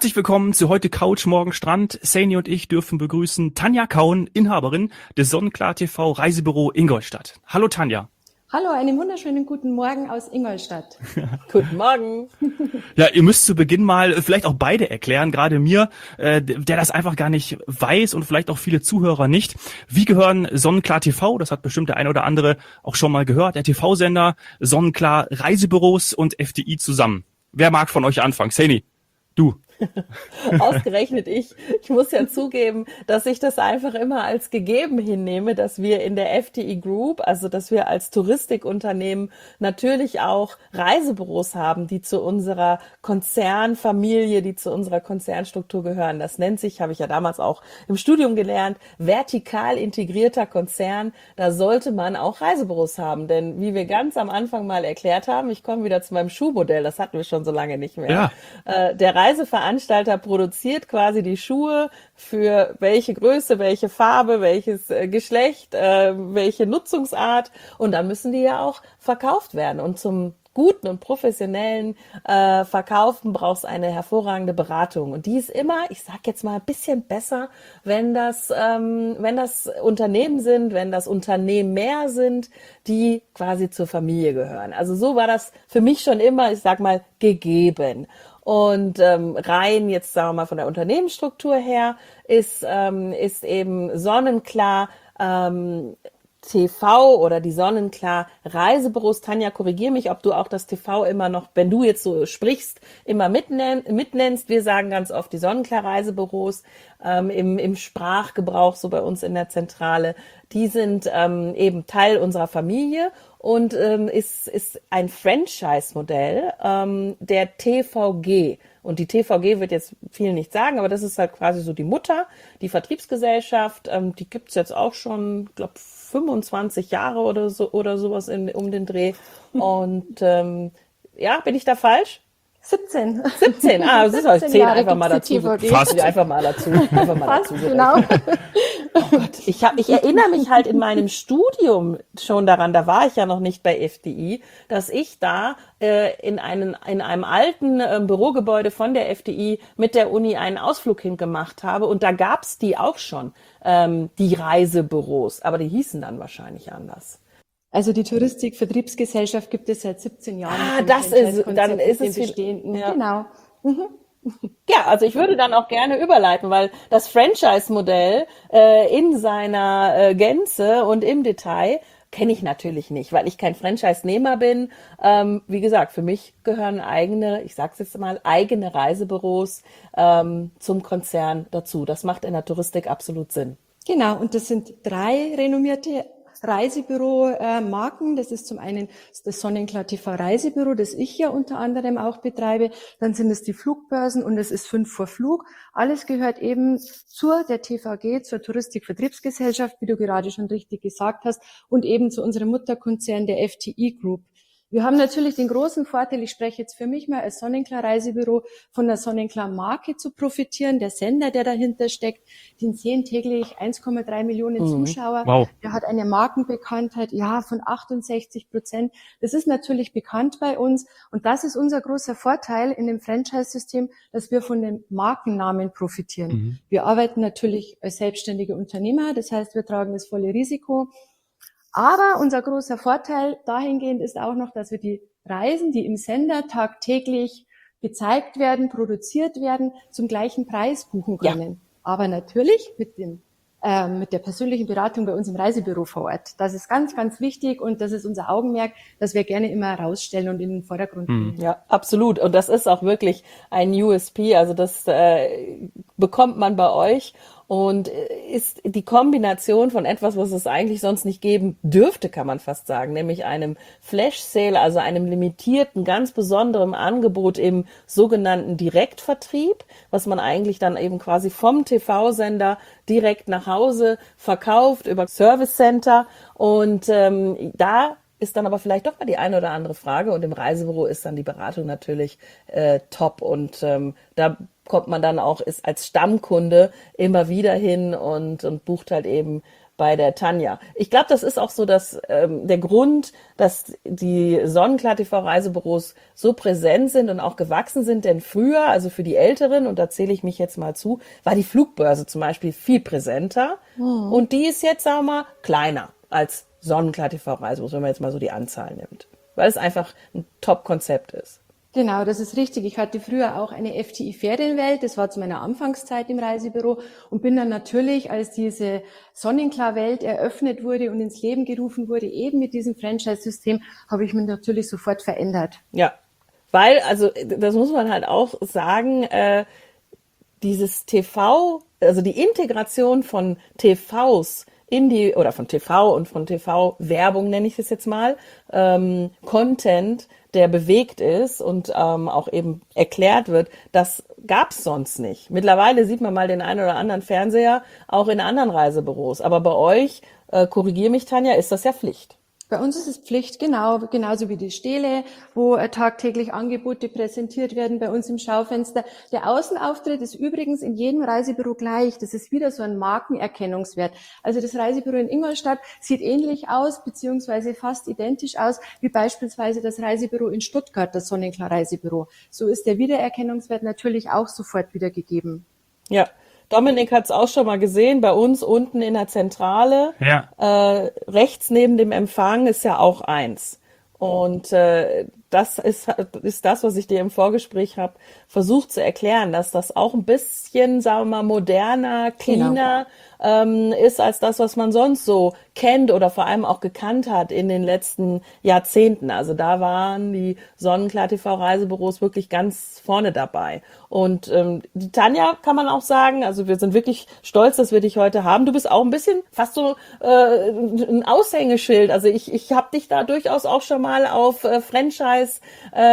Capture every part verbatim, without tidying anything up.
Herzlich willkommen zu heute Couch, morgen Strand. Saini und ich dürfen begrüßen Tanja Kauen, Inhaberin des Sonnenklar T V Reisebüro Ingolstadt. Hallo Tanja. Hallo, einen wunderschönen guten Morgen aus Ingolstadt. Guten Morgen. Ja, ihr müsst zu Beginn mal vielleicht auch beide erklären, gerade mir, äh, der das einfach gar nicht weiß und vielleicht auch viele Zuhörer nicht. Wie gehören Sonnenklar T V, das hat bestimmt der eine oder andere auch schon mal gehört, der T V-Sender, Sonnenklar Reisebüros und F D I zusammen? Wer mag von euch anfangen? Saini, du. Ausgerechnet ich. Ich muss ja zugeben, dass ich das einfach immer als gegeben hinnehme, dass wir in der F D I Group, also dass wir als Touristikunternehmen natürlich auch Reisebüros haben, die zu unserer Konzernfamilie, die zu unserer Konzernstruktur gehören. Das nennt sich, habe ich ja damals auch im Studium gelernt, vertikal integrierter Konzern. Da sollte man auch Reisebüros haben, denn wie wir ganz am Anfang mal erklärt haben, ich komme wieder zu meinem Schuhmodell, das hatten wir schon so lange nicht mehr. Ja. Äh, der Reiseveranstalter Veranstalter produziert quasi die Schuhe für welche Größe, welche Farbe, welches äh, Geschlecht, äh, welche Nutzungsart und dann müssen die ja auch verkauft werden und zum guten und professionellen äh, Verkaufen brauchst eine hervorragende Beratung und die ist immer, ich sag jetzt mal ein bisschen besser, wenn das ähm, wenn das Unternehmen sind, wenn das Unternehmer sind, die quasi zur Familie gehören. Also so war das für mich schon immer, ich sag mal, gegeben. Und ähm, rein jetzt sagen wir mal von der Unternehmensstruktur her ist ähm, ist eben Sonnenklar ähm, T V oder die Sonnenklar Reisebüros. Tanja, korrigier mich, ob du auch das T V immer noch, wenn du jetzt so sprichst, immer mitnenn, mitnennst. Wir sagen ganz oft die Sonnenklar Reisebüros ähm, im, im Sprachgebrauch, so bei uns in der Zentrale. Die sind ähm, eben Teil unserer Familie und ähm, ist, ist ein Franchise-Modell ähm, der T V G. Und die T V G wird jetzt viel nicht sagen, aber das ist halt quasi so die Mutter, die Vertriebsgesellschaft. Ähm, die gibt's jetzt auch schon, glaube fünfundzwanzig Jahre oder so oder sowas in, um den Dreh. Und ähm, ja, bin ich da falsch? siebzehn. siebzehn, ah, das ist halt zehn einfach mal dazu. Fast. Einfach mal dazu. Einfach mal Fast, dazu genau. Oh Gott, ich, hab, ich erinnere mich halt in meinem Studium schon daran, da war ich ja noch nicht bei F D I, dass ich da äh, in, einen, in einem alten äh, Bürogebäude von der F D I mit der Uni einen Ausflug hingemacht habe und da gab's die auch schon, ähm, die Reisebüros, aber die hießen dann wahrscheinlich anders. Also die Touristikvertriebsgesellschaft gibt es seit siebzehn Jahren. Ah, das ist, dann ist es bestehenden. Ja. Genau. Mhm. Ja, also ich würde dann auch gerne überleiten, weil das Franchise-Modell äh, in seiner äh, Gänze und im Detail kenne ich natürlich nicht, weil ich kein Franchise-Nehmer bin. Ähm, wie gesagt, für mich gehören eigene, ich sag's jetzt mal, eigene Reisebüros ähm, zum Konzern dazu. Das macht in der Touristik absolut Sinn. Genau, und das sind drei renommierte Reisebüro-Marken. Das ist zum einen das Sonnenklar T V Reisebüro, das ich ja unter anderem auch betreibe. Dann sind es die Flugbörsen und es ist fünf vor Flug. Alles gehört eben zur der T V G, zur Touristikvertriebsgesellschaft, wie du gerade schon richtig gesagt hast, und eben zu unserem Mutterkonzern der F D I Group. Wir haben natürlich den großen Vorteil, ich spreche jetzt für mich mal als Sonnenklar Reisebüro, von der Sonnenklar Marke zu profitieren. Der Sender, der dahinter steckt, den sehen täglich eins Komma drei Millionen Mhm. Zuschauer. Wow. Der hat eine Markenbekanntheit, ja, von achtundsechzig Prozent. Das ist natürlich bekannt bei uns. Und das ist unser großer Vorteil in dem Franchise-System, dass wir von dem Markennamen profitieren. Mhm. Wir arbeiten natürlich als selbstständige Unternehmer. Das heißt, wir tragen das volle Risiko. Aber unser großer Vorteil dahingehend ist auch noch, dass wir die Reisen, die im Sender tagtäglich gezeigt werden, produziert werden, zum gleichen Preis buchen können. Ja. Aber natürlich mit dem äh, mit der persönlichen Beratung bei uns im Reisebüro vor Ort. Das ist ganz, ganz wichtig und das ist unser Augenmerk, das wir gerne immer herausstellen und in den Vordergrund bringen. Ja, absolut. Und das ist auch wirklich ein U S P. Also das äh, bekommt man bei euch. Und ist die Kombination von etwas, was es eigentlich sonst nicht geben dürfte, kann man fast sagen, nämlich einem Flash-Sale, also einem limitierten, ganz besonderen Angebot im sogenannten Direktvertrieb, was man eigentlich dann eben quasi vom T V-Sender direkt nach Hause verkauft über Service Center. Und ähm, da ist dann aber vielleicht doch mal die eine oder andere Frage und im Reisebüro ist dann die Beratung natürlich äh, top und ähm, da kommt man dann auch ist als Stammkunde immer wieder hin und und bucht halt eben bei der Tanja. Ich glaube, das ist auch so, dass ähm, der Grund, dass die Sonnenklar-T V-Reisebüros so präsent sind und auch gewachsen sind, denn früher, also für die Älteren, und da zähle ich mich jetzt mal zu, war die Flugbörse zum Beispiel viel präsenter mhm. und die ist jetzt, sagen wir mal, kleiner als Sonnenklar-T V-Reisebüros, wenn man jetzt mal so die Anzahl nimmt, weil es einfach ein Top-Konzept ist. Genau, das ist richtig. Ich hatte früher auch eine F T I-Ferienwelt. Das war zu meiner Anfangszeit im Reisebüro und bin dann natürlich, als diese Sonnenklar-Welt eröffnet wurde und ins Leben gerufen wurde, eben mit diesem Franchise-System, habe ich mich natürlich sofort verändert. Ja, weil, also das muss man halt auch sagen, äh, dieses T V, also die Integration von T Vs in die, oder von T V und von T V-Werbung nenne ich es jetzt mal, ähm, Content, der bewegt ist und ähm, auch eben erklärt wird, das gab's sonst nicht. Mittlerweile sieht man mal den einen oder anderen Fernseher auch in anderen Reisebüros. Aber bei euch, äh, korrigier mich Tanja, ist das ja Pflicht. Bei uns ist es Pflicht, genau, genauso wie die Stele, wo äh, tagtäglich Angebote präsentiert werden bei uns im Schaufenster. Der Außenauftritt ist übrigens in jedem Reisebüro gleich. Das ist wieder so ein Markenerkennungswert. Also das Reisebüro in Ingolstadt sieht ähnlich aus, beziehungsweise fast identisch aus, wie beispielsweise das Reisebüro in Stuttgart, das Sonnenklar Reisebüro. So ist der Wiedererkennungswert natürlich auch sofort wieder gegeben. Ja. Dominik hat es auch schon mal gesehen, bei uns unten in der Zentrale, ja. äh, rechts neben dem Empfang ist ja auch eins. Und äh, das ist, ist das, was ich dir im Vorgespräch habe versucht zu erklären, dass das auch ein bisschen, sagen wir mal, moderner, cleaner genau. ähm, ist als das, was man sonst so kennt oder vor allem auch gekannt hat in den letzten Jahrzehnten. Also da waren die Sonnenklar-T V-Reisebüros wirklich ganz vorne dabei. Und ähm, die Tanja kann man auch sagen, also wir sind wirklich stolz, dass wir dich heute haben. Du bist auch ein bisschen fast so äh, ein Aushängeschild. Also ich, ich habe dich da durchaus auch schon mal auf äh, Franchise äh,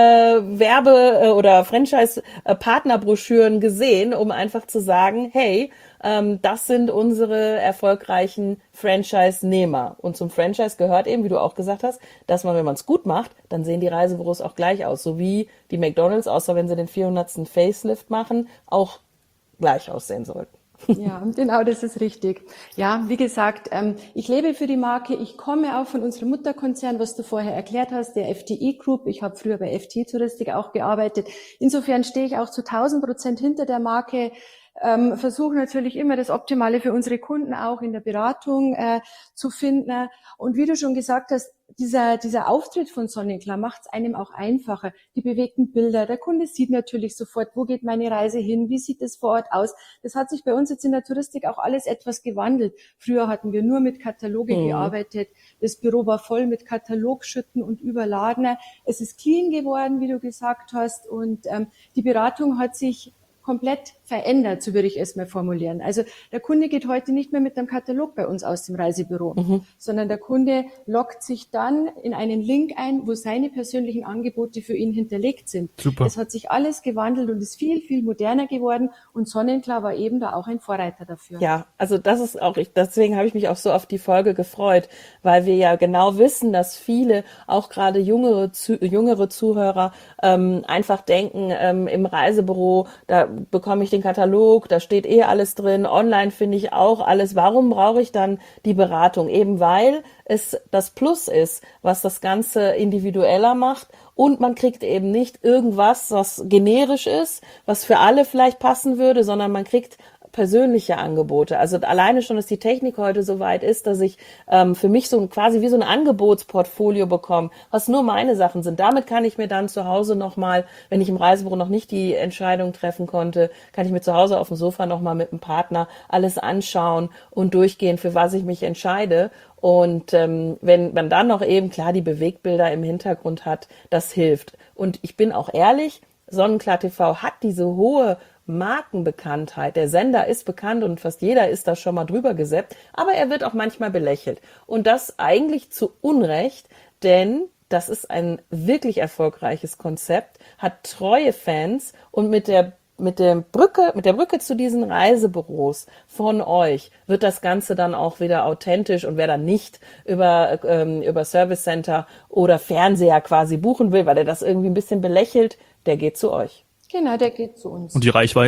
Werbe äh, oder Franchise äh, Partnerbroschüren gesehen, um einfach zu sagen, hey, ähm, das sind unsere erfolgreichen Franchise-Nehmer. Und zum Franchise gehört eben, wie du auch gesagt hast, dass man, wenn man es gut macht, dann sehen die Reisebüros auch gleich aus. So wie die McDonald's, außer wenn sie den vierhundertsten Facelift machen, auch gleich aussehen sollten. Ja, genau, das ist richtig. Ja, wie gesagt, ähm, ich lebe für die Marke. Ich komme auch von unserem Mutterkonzern, was du vorher erklärt hast, der F T I Group. Ich habe früher bei F T I Touristik auch gearbeitet. Insofern stehe ich auch zu tausend Prozent hinter der Marke. Ähm, versuche natürlich immer das Optimale für unsere Kunden auch in der Beratung äh, zu finden. Und wie du schon gesagt hast, dieser dieser Auftritt von Sonnenklar macht es einem auch einfacher. Die bewegten Bilder, der Kunde sieht natürlich sofort, wo geht meine Reise hin, wie sieht es vor Ort aus. Das hat sich bei uns jetzt in der Touristik auch alles etwas gewandelt. Früher hatten wir nur mit Kataloge mhm. gearbeitet. Das Büro war voll mit Katalogschütten und Überladener. Es ist clean geworden, wie du gesagt hast. Und ähm, die Beratung hat sich komplett verändert, so würde ich es mal formulieren. Also der Kunde geht heute nicht mehr mit einem Katalog bei uns aus dem Reisebüro, mhm. sondern der Kunde loggt sich dann in einen Link ein, wo seine persönlichen Angebote für ihn hinterlegt sind. Super. Es hat sich alles gewandelt und ist viel, viel moderner geworden und Sonnenklar war eben da auch ein Vorreiter dafür. Ja, also das ist auch, ich, deswegen habe ich mich auch so auf die Folge gefreut, weil wir ja genau wissen, dass viele, auch gerade jüngere, zu, jüngere Zuhörer, ähm, einfach denken, ähm, im Reisebüro, da bekomme ich den Katalog, da steht eh alles drin, online finde ich auch alles. Warum brauche ich dann die Beratung? Eben weil es das Plus ist, was das Ganze individueller macht und man kriegt eben nicht irgendwas, was generisch ist, was für alle vielleicht passen würde, sondern man kriegt persönliche Angebote. Also alleine schon, dass die Technik heute so weit ist, dass ich ähm, für mich so quasi wie so ein Angebotsportfolio bekomme, was nur meine Sachen sind. Damit kann ich mir dann zu Hause nochmal, wenn ich im Reisebüro noch nicht die Entscheidung treffen konnte, kann ich mir zu Hause auf dem Sofa nochmal mit einem Partner alles anschauen und durchgehen, für was ich mich entscheide. Und ähm, wenn man dann noch eben klar die Bewegbilder im Hintergrund hat, das hilft. Und ich bin auch ehrlich, Sonnenklar-T V hat diese hohe Markenbekanntheit. Der Sender ist bekannt und fast jeder ist da schon mal drüber gesäppt, aber er wird auch manchmal belächelt. Und das eigentlich zu Unrecht, denn das ist ein wirklich erfolgreiches Konzept, hat treue Fans und mit der mit der Brücke, mit der Brücke zu diesen Reisebüros von euch wird das Ganze dann auch wieder authentisch und wer dann nicht über, ähm, über Service Center oder Fernseher quasi buchen will, weil er das irgendwie ein bisschen belächelt, der geht zu euch. Genau, der geht zu uns. Und die Reichweite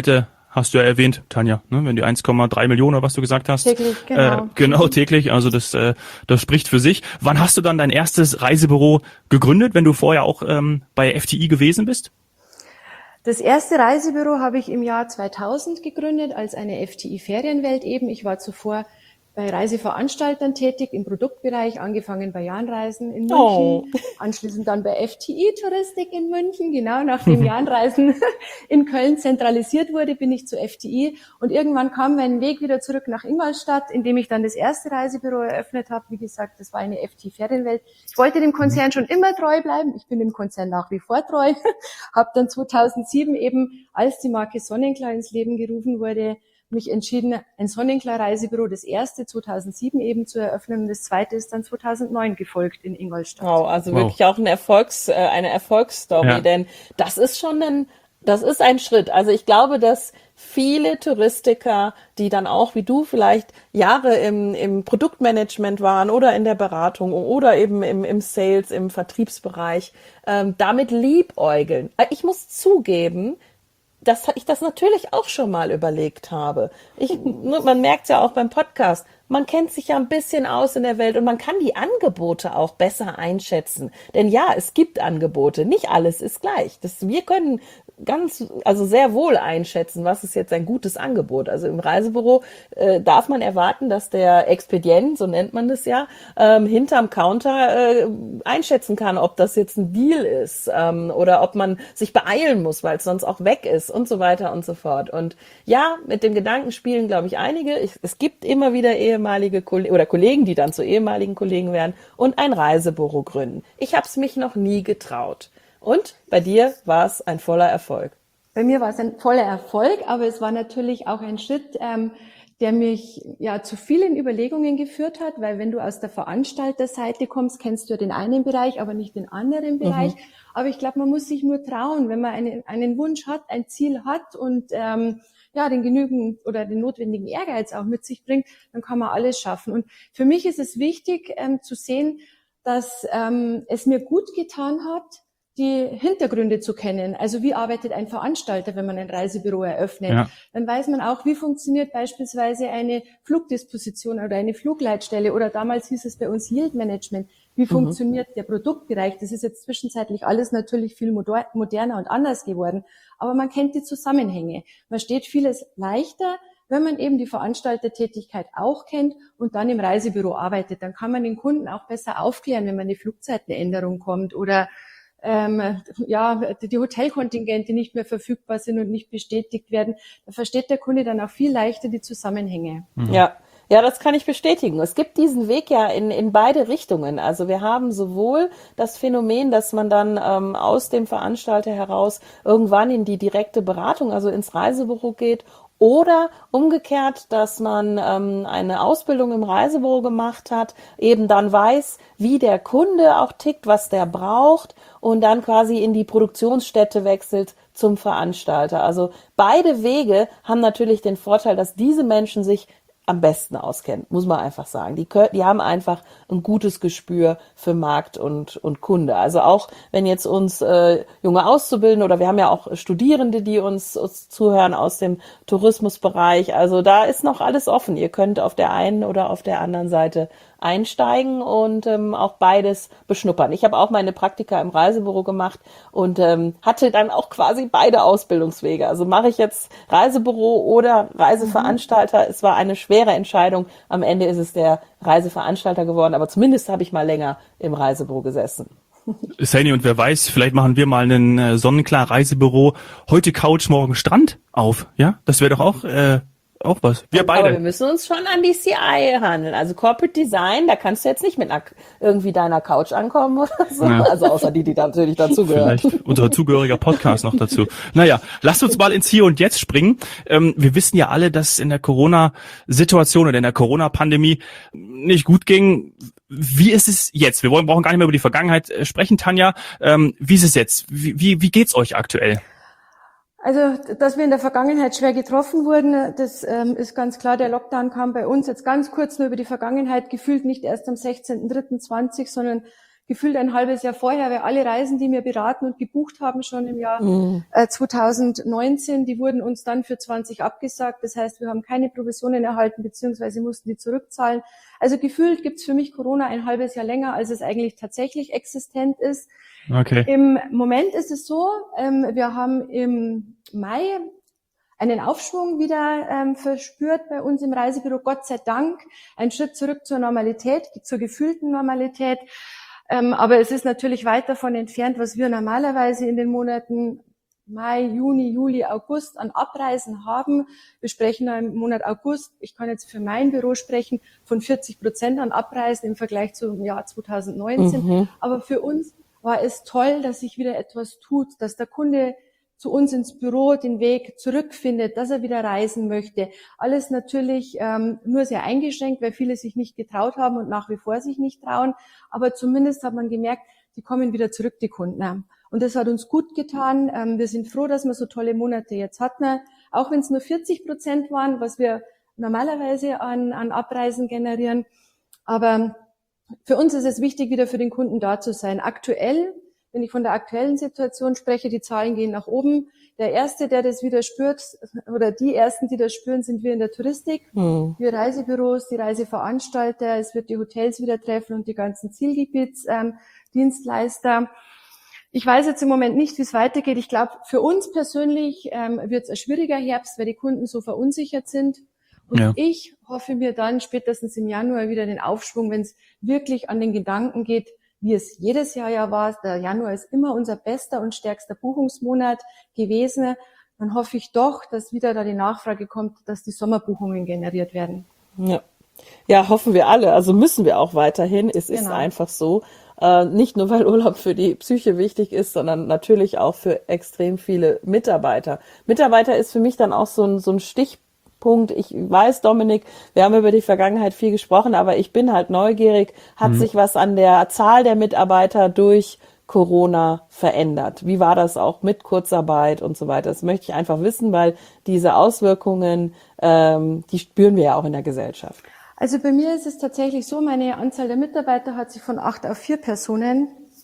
hast du ja erwähnt, Tanja, ne? Wenn die eins Komma drei Millionen oder was du gesagt hast. Täglich, genau. Äh, genau, täglich, also das, äh, das spricht für sich. Wann hast du dann dein erstes Reisebüro gegründet, wenn du vorher auch ähm, bei F T I gewesen bist? Das erste Reisebüro habe ich im Jahr zweitausend gegründet, als eine F T I-Ferienwelt eben. Ich war zuvor bei Reiseveranstaltern tätig im Produktbereich, angefangen bei Jahnreisen in München, Oh. anschließend dann bei F T I-Touristik in München. Genau nachdem Jahnreisen in Köln zentralisiert wurde, bin ich zu F T I und irgendwann kam mein Weg wieder zurück nach Ingolstadt, indem ich dann das erste Reisebüro eröffnet habe. Wie gesagt, das war eine F T I-Ferienwelt. Ich wollte dem Konzern schon immer treu bleiben. Ich bin dem Konzern nach wie vor treu. Habe dann zweitausendsieben eben, als die Marke Sonnenklar ins Leben gerufen wurde, mich entschieden, ein Sonnenklar-Reisebüro, das erste zweitausendsieben eben zu eröffnen und das zweite ist dann zweitausendneun gefolgt in Ingolstadt. Wow, also Wow. wirklich auch eine Erfolgs, äh, eine Erfolgsstory, Ja. denn das ist schon ein, das ist ein Schritt. Also ich glaube, dass viele Touristiker, die dann auch wie du vielleicht Jahre im, im Produktmanagement waren oder in der Beratung oder eben im, im Sales, im Vertriebsbereich, ähm, damit liebäugeln. Ich muss zugeben, dass ich das natürlich auch schon mal überlegt habe. Ich, man merkt ja auch beim Podcast, man kennt sich ja ein bisschen aus in der Welt und man kann die Angebote auch besser einschätzen. Denn ja, es gibt Angebote, nicht alles ist gleich. Das, wir können ganz, also sehr wohl einschätzen, was ist jetzt ein gutes Angebot. Also im Reisebüro äh, darf man erwarten, dass der Expedient, so nennt man das ja, ähm, hinterm Counter äh, einschätzen kann, ob das jetzt ein Deal ist ähm, oder ob man sich beeilen muss, weil es sonst auch weg ist und so weiter und so fort. Und ja, mit dem Gedanken spielen, glaube ich, einige. Ich, es gibt immer wieder ehemalige Kollegen oder Kollegen, die dann zu ehemaligen Kollegen werden und ein Reisebüro gründen. Ich habe es mich noch nie getraut. Und bei dir war es ein voller Erfolg. Bei mir war es ein voller Erfolg, aber es war natürlich auch ein Schritt, ähm, der mich ja zu vielen Überlegungen geführt hat, weil wenn du aus der Veranstalterseite kommst, kennst du ja den einen Bereich, aber nicht den anderen Bereich. Mhm. Aber ich glaube, man muss sich nur trauen, wenn man einen, einen Wunsch hat, ein Ziel hat und ähm, ja den genügend oder den notwendigen Ehrgeiz auch mit sich bringt, dann kann man alles schaffen. Und für mich ist es wichtig ähm, zu sehen, dass ähm, es mir gut getan hat, die Hintergründe zu kennen. Also wie arbeitet ein Veranstalter, wenn man ein Reisebüro eröffnet? Ja. Dann weiß man auch, wie funktioniert beispielsweise eine Flugdisposition oder eine Flugleitstelle oder damals hieß es bei uns Yield Management. Wie mhm. funktioniert der Produktbereich? Das ist jetzt zwischenzeitlich alles natürlich viel moderner und anders geworden. Aber man kennt die Zusammenhänge. Man steht vieles leichter, wenn man eben die Veranstaltertätigkeit auch kennt und dann im Reisebüro arbeitet. Dann kann man den Kunden auch besser aufklären, wenn man eine Flugzeitenänderung kommt oder Ähm, ja, die Hotelkontingente nicht mehr verfügbar sind und nicht bestätigt werden, da versteht der Kunde dann auch viel leichter die Zusammenhänge. Mhm. Ja. Ja, das kann ich bestätigen. Es gibt diesen Weg ja in, in beide Richtungen. Also wir haben sowohl das Phänomen, dass man dann ähm, aus dem Veranstalter heraus irgendwann in die direkte Beratung, also ins Reisebüro geht, oder umgekehrt, dass man ähm, eine Ausbildung im Reisebüro gemacht hat, eben dann weiß, wie der Kunde auch tickt, was der braucht und dann quasi in die Produktionsstätte wechselt zum Veranstalter. Also beide Wege haben natürlich den Vorteil, dass diese Menschen sich am besten auskennen, muss man einfach sagen. Die, können, die haben einfach ein gutes Gespür für Markt und, und Kunde. Also auch wenn jetzt uns äh, junge Auszubildende oder wir haben ja auch Studierende, die uns, uns zuhören aus dem Tourismusbereich. Also da ist noch alles offen. Ihr könnt auf der einen oder auf der anderen Seite einsteigen und ähm, auch beides beschnuppern. Ich habe auch meine Praktika im Reisebüro gemacht und ähm, hatte dann auch quasi beide Ausbildungswege. Also mache ich jetzt Reisebüro oder Reiseveranstalter. Mhm. Es war eine schwere Entscheidung. Am Ende ist es der Reiseveranstalter geworden, aber zumindest habe ich mal länger im Reisebüro gesessen. Saini, und wer weiß, vielleicht machen wir mal ein äh, Sonnenklar-Reisebüro. Heute Couch, morgen Strand auf. Ja, das wäre doch auch... Äh Auch was. Wir beide. Aber wir müssen uns schon an die C I handeln. Also Corporate Design, da kannst du jetzt nicht mit einer, irgendwie deiner Couch ankommen oder so. Ja. Also außer die, die da natürlich dazugehören. Vielleicht unser zugehöriger Podcast noch dazu. Naja, lasst uns mal ins Hier und Jetzt springen. Ähm, wir wissen ja alle, dass es in der Corona-Situation oder in der Corona-Pandemie nicht gut ging. Wie ist es jetzt? Wir wollen, brauchen gar nicht mehr über die Vergangenheit sprechen, Tanja. Ähm, wie ist es jetzt? Wie, wie, wie geht's euch aktuell? Also, dass wir in der Vergangenheit schwer getroffen wurden, das ähm, ist ganz klar. Der Lockdown kam bei uns jetzt ganz kurz nur über die Vergangenheit, gefühlt nicht erst am sechzehnten dritten zwanzig, sondern gefühlt ein halbes Jahr vorher, weil alle Reisen, die wir beraten und gebucht haben, schon im Jahr mhm. äh, zwanzig neunzehn, die wurden uns dann für zwanzig abgesagt. Das heißt, wir haben keine Provisionen erhalten, beziehungsweise mussten die zurückzahlen. Also gefühlt gibt's für mich Corona ein halbes Jahr länger, als es eigentlich tatsächlich existent ist. Okay. Im Moment ist es so, ähm, wir haben im Mai einen Aufschwung wieder ähm, verspürt bei uns im Reisebüro, Gott sei Dank, ein Schritt zurück zur Normalität, zur gefühlten Normalität. Ähm, aber es ist natürlich weit davon entfernt, was wir normalerweise in den Monaten Mai, Juni, Juli, August an Abreisen haben. Wir sprechen im Monat August, ich kann jetzt für mein Büro sprechen, von vierzig Prozent an Abreisen im Vergleich zum Jahr zwanzig neunzehn. Mhm. Aber für uns war es toll, dass sich wieder etwas tut, dass der Kunde zu uns ins Büro den Weg zurückfindet, dass er wieder reisen möchte. Alles natürlich ähm, nur sehr eingeschränkt, weil viele sich nicht getraut haben und nach wie vor sich nicht trauen. Aber zumindest hat man gemerkt, die kommen wieder zurück, die Kunden. Und das hat uns gut getan. Ähm, wir sind froh, dass wir so tolle Monate jetzt hatten. Auch wenn es nur vierzig Prozent waren, was wir normalerweise an, an Abreisen generieren. Aber für uns ist es wichtig, wieder für den Kunden da zu sein. Aktuell, wenn ich von der aktuellen Situation spreche, die Zahlen gehen nach oben. Der Erste, der das wieder spürt, oder die Ersten, die das spüren, sind wir in der Touristik. Hm. Wir Reisebüros, die Reiseveranstalter, es wird die Hotels wieder treffen und die ganzen Zielgebietsdienstleister. Ähm, ich weiß jetzt im Moment nicht, wie es weitergeht. Ich glaube, für uns persönlich ähm, wird es ein schwieriger Herbst, weil die Kunden so verunsichert sind. Und ja. ich hoffe mir dann spätestens im Januar wieder den Aufschwung, wenn es wirklich an den Gedanken geht, wie es jedes Jahr ja war. Der Januar ist immer unser bester und stärkster Buchungsmonat gewesen. Dann hoffe ich doch, dass wieder da die Nachfrage kommt, dass die Sommerbuchungen generiert werden. Ja, ja, hoffen wir alle. Also müssen wir auch weiterhin. Es genau. ist einfach so. Äh, nicht nur, weil Urlaub für die Psyche wichtig ist, sondern natürlich auch für extrem viele Mitarbeiter. Mitarbeiter ist für mich dann auch so ein, so ein Stichpunkt. Punkt. Ich weiß, Dominik, wir haben über die Vergangenheit viel gesprochen, aber ich bin halt neugierig. Hat mhm. sich was an der Zahl der Mitarbeiter durch Corona verändert? Wie war das auch mit Kurzarbeit und so weiter? Das möchte ich einfach wissen, weil diese Auswirkungen, ähm, die spüren wir ja auch in der Gesellschaft. Also bei mir ist es tatsächlich so, meine Anzahl der Mitarbeiter hat sich von acht auf vier Personen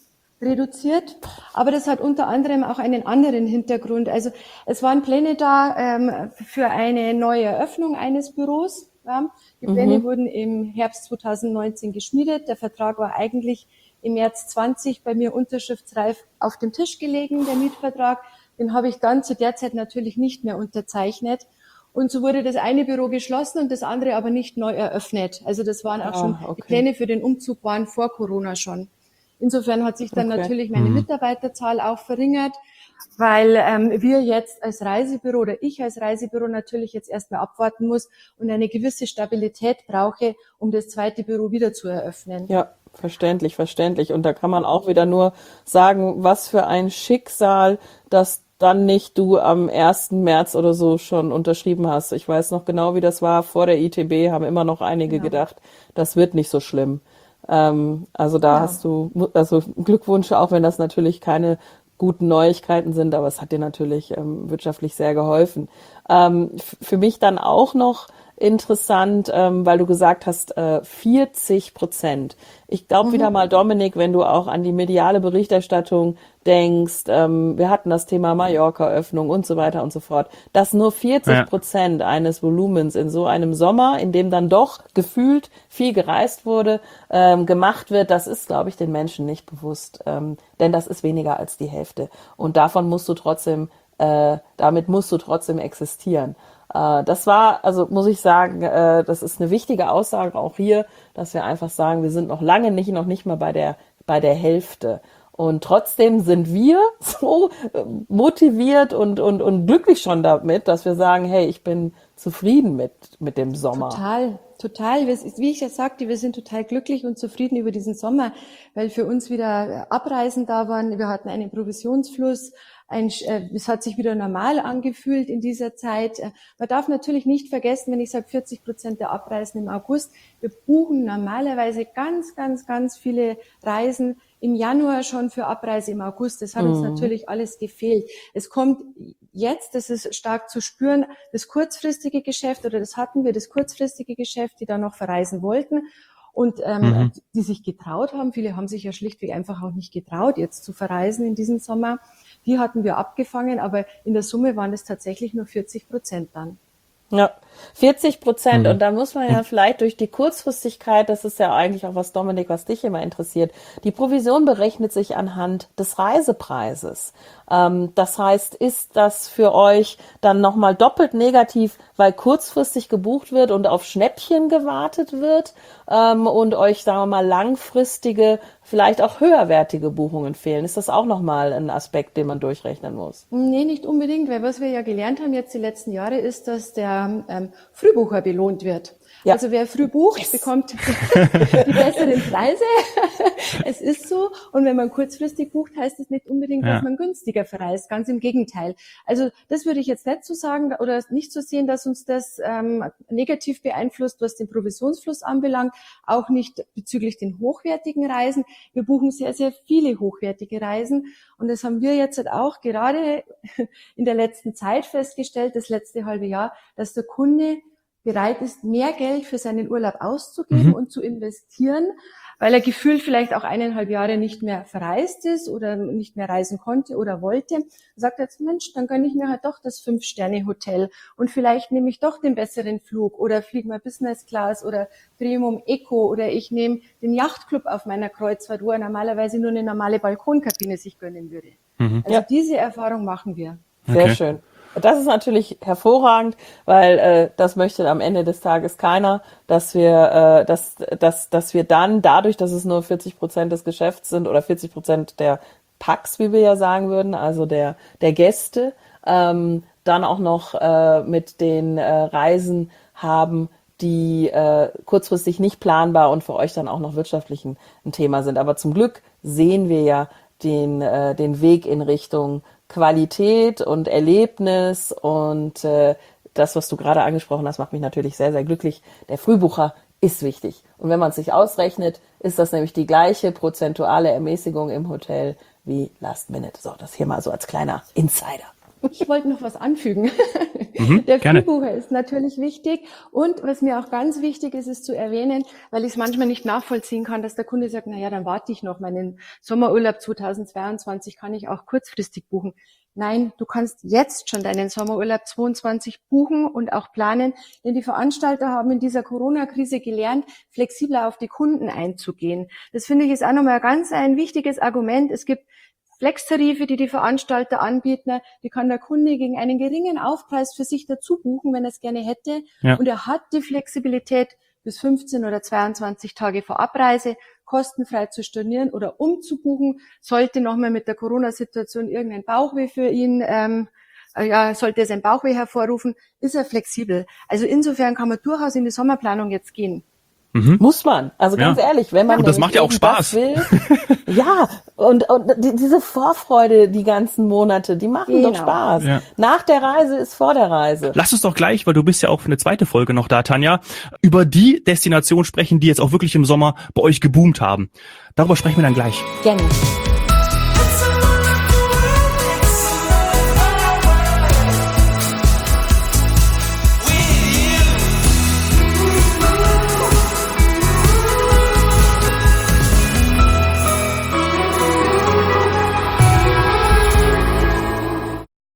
reduziert, aber das hat unter anderem auch einen anderen Hintergrund. Also es waren Pläne da ähm, für eine neue Eröffnung eines Büros. Ja. Die Pläne mhm. wurden im Herbst zwanzig neunzehn geschmiedet. Der Vertrag war eigentlich im März zwanzig bei mir unterschriftsreif auf dem Tisch gelegen, der Mietvertrag. Den habe ich dann zu der Zeit natürlich nicht mehr unterzeichnet. Und so wurde das eine Büro geschlossen und das andere aber nicht neu eröffnet. Also das waren auch ah, schon, okay. die Pläne für den Umzug waren vor Corona schon. Insofern hat sich dann okay. natürlich meine Mitarbeiterzahl auch verringert, weil ähm, wir jetzt als Reisebüro oder ich als Reisebüro natürlich jetzt erstmal abwarten muss und eine gewisse Stabilität brauche, um das zweite Büro wieder zu eröffnen. Ja, verständlich, verständlich. Und da kann man auch wieder nur sagen, was für ein Schicksal, dass dann nicht du am ersten März oder so schon unterschrieben hast. Ich weiß noch genau, wie das war. Vor der I T B haben immer noch einige genau. gedacht, das wird nicht so schlimm. Ähm, also da ja. hast du, also Glückwunsch, auch wenn das natürlich keine guten Neuigkeiten sind, aber es hat dir natürlich ähm, wirtschaftlich sehr geholfen. Ähm, f- für mich dann auch noch interessant, ähm, weil du gesagt hast, äh, vierzig Prozent. Ich glaube mhm. wieder mal, Dominik, wenn du auch an die mediale Berichterstattung denkst, ähm, wir hatten das Thema Mallorca-Öffnung und so weiter und so fort, dass nur vierzig Prozent ja. eines Volumens in so einem Sommer, in dem dann doch gefühlt viel gereist wurde, ähm, gemacht wird, das ist, glaube ich, den Menschen nicht bewusst, ähm, denn das ist weniger als die Hälfte. Und davon musst du trotzdem, äh, damit musst du trotzdem existieren. Das war, also muss ich sagen, das ist eine wichtige Aussage auch hier, dass wir einfach sagen, wir sind noch lange nicht, noch nicht mal bei der, bei der Hälfte. Und trotzdem sind wir so motiviert und, und, und glücklich schon damit, dass wir sagen, hey, ich bin zufrieden mit, mit dem Sommer. Total, total. Wie ich ja sagte, wir sind total glücklich und zufrieden über diesen Sommer, weil für uns wieder Abreisen da waren. Wir hatten einen Provisionsfluss. Ein, äh, es hat sich wieder normal angefühlt in dieser Zeit. Man darf natürlich nicht vergessen, wenn ich sage vierzig Prozent der Abreisen im August, wir buchen normalerweise ganz, ganz, ganz viele Reisen im Januar schon für Abreise im August. Das hat mhm. uns natürlich alles gefehlt. Es kommt jetzt, das ist stark zu spüren, das kurzfristige Geschäft, oder das hatten wir, das kurzfristige Geschäft, die da noch verreisen wollten. und ähm, mhm. die sich getraut haben. Viele haben sich ja schlichtweg einfach auch nicht getraut, jetzt zu verreisen in diesem Sommer. Die hatten wir abgefangen, aber in der Summe waren es tatsächlich nur vierzig Prozent dann. Ja, vierzig Prozent. Mhm. Und da muss man ja vielleicht durch die Kurzfristigkeit, das ist ja eigentlich auch was, Dominik, was dich immer interessiert, die Provision berechnet sich anhand des Reisepreises. Ähm, das heißt, ist das für euch dann nochmal doppelt negativ, weil kurzfristig gebucht wird und auf Schnäppchen gewartet wird ähm, und euch, sagen wir mal, langfristige, vielleicht auch höherwertige Buchungen fehlen? Ist das auch nochmal ein Aspekt, den man durchrechnen muss? Nee, nicht unbedingt, weil was wir ja gelernt haben jetzt die letzten Jahre ist, dass der ähm, Frühbucher belohnt wird. Ja. Also wer früh bucht, yes. bekommt die besseren Preise. Es ist so. Und wenn man kurzfristig bucht, heißt es nicht unbedingt, ja. dass man günstiger verreist. Ganz im Gegenteil. Also das würde ich jetzt nicht so sagen oder nicht so sehen, dass uns das ähm, negativ beeinflusst, was den Provisionsfluss anbelangt. Auch nicht bezüglich den hochwertigen Reisen. Wir buchen sehr, sehr viele hochwertige Reisen. Und das haben wir jetzt auch gerade in der letzten Zeit festgestellt, das letzte halbe Jahr, dass der Kunde bereit ist, mehr Geld für seinen Urlaub auszugeben mhm. und zu investieren, weil er gefühlt vielleicht auch eineinhalb Jahre nicht mehr verreist ist oder nicht mehr reisen konnte oder wollte. Er sagt jetzt, Mensch, dann gönne ich mir halt doch das Fünf-Sterne-Hotel und vielleicht nehme ich doch den besseren Flug oder fliege mal Business Class oder Premium Eco oder ich nehme den Yachtclub auf meiner Kreuzfahrt, wo er normalerweise nur eine normale Balkonkabine sich gönnen würde. Mhm. Also ja. diese Erfahrung machen wir. Sehr okay. schön. Das ist natürlich hervorragend, weil äh, das möchte am Ende des Tages keiner, dass wir, äh, dass, dass, dass wir dann dadurch, dass es nur vierzig Prozent des Geschäfts sind oder vierzig Prozent der Packs, wie wir ja sagen würden, also der der Gäste, ähm, dann auch noch äh, mit den äh, Reisen haben, die äh, kurzfristig nicht planbar und für euch dann auch noch wirtschaftlich ein, ein Thema sind. Aber zum Glück sehen wir ja den äh, den Weg in Richtung Qualität und Erlebnis und äh, das, was du gerade angesprochen hast, macht mich natürlich sehr, sehr glücklich. Der Frühbucher ist wichtig. Und wenn man es sich ausrechnet, ist das nämlich die gleiche prozentuale Ermäßigung im Hotel wie Last Minute. So, das hier mal so als kleiner Insider. Ich wollte noch was anfügen. Mhm, der gerne. Frühbucher ist natürlich wichtig. Und was mir auch ganz wichtig ist, ist zu erwähnen, weil ich es manchmal nicht nachvollziehen kann, dass der Kunde sagt, na ja, dann warte ich noch, meinen Sommerurlaub zweitausendzweiundzwanzig kann ich auch kurzfristig buchen. Nein, du kannst jetzt schon deinen Sommerurlaub zweiundzwanzig buchen und auch planen, denn die Veranstalter haben in dieser Corona-Krise gelernt, flexibler auf die Kunden einzugehen. Das finde ich ist auch nochmal ganz ein wichtiges Argument. Es gibt Flex-Tarife, die die Veranstalter anbieten, die kann der Kunde gegen einen geringen Aufpreis für sich dazu buchen, wenn er es gerne hätte. Ja. Und er hat die Flexibilität, bis fünfzehn oder zweiundzwanzig Tage vor Abreise kostenfrei zu stornieren oder umzubuchen. Sollte nochmal mit der Corona-Situation irgendein Bauchweh für ihn, ähm, ja, sollte er sein Bauchweh hervorrufen, ist er flexibel. Also insofern kann man durchaus in die Sommerplanung jetzt gehen. Mhm. Muss man. Also ganz ja. ehrlich, wenn man und das macht ja auch Spaß. Will, ja, und, und die, diese Vorfreude die ganzen Monate, die machen genau. doch Spaß. Ja. Nach der Reise ist vor der Reise. Lass uns doch gleich, weil du bist ja auch für eine zweite Folge noch da, Tanja, über die Destinationen sprechen, die jetzt auch wirklich im Sommer bei euch geboomt haben. Darüber sprechen wir dann gleich. Gerne.